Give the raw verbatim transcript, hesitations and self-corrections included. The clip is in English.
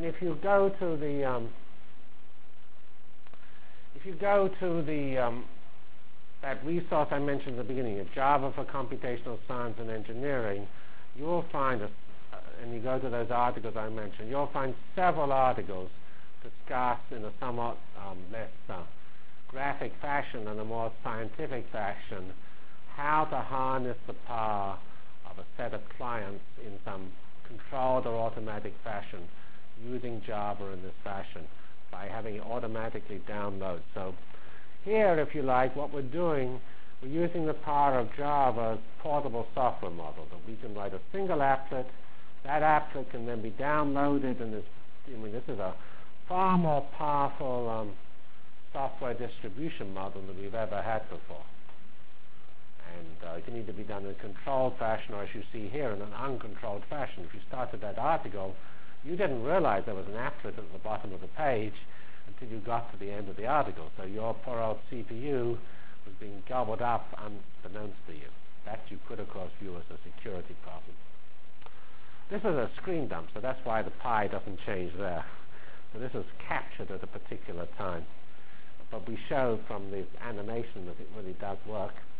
if you go to the um, if you go to the um, that resource I mentioned at the beginning, Java for Computational Science and Engineering, you will find, a, uh, and you go to those articles I mentioned, you'll find several articles discussed in a somewhat um, less uh, graphic fashion and a more scientific fashion how to harness the power of a set of clients in some controlled or automatic fashion using Java in this fashion by having it automatically download. So here, if you like, what we're doing, we're using the power of Java's portable software model, that we can write a single applet. That applet can then be downloaded, and this, I mean, this is a far more powerful um, software distribution model than we've ever had before. And uh, it can either be done in a controlled fashion, or as you see here, in an uncontrolled fashion. If you started that article, you didn't realize there was an applet at the bottom of the page until you got to the end of the article. So your poor old C P U was being gobbled up unbeknownst to you. That you could, of course, view as a security problem. This is a screen dump, so that's why the pie doesn't change there. So this is captured at a particular time. But we show from the animation that it really does work.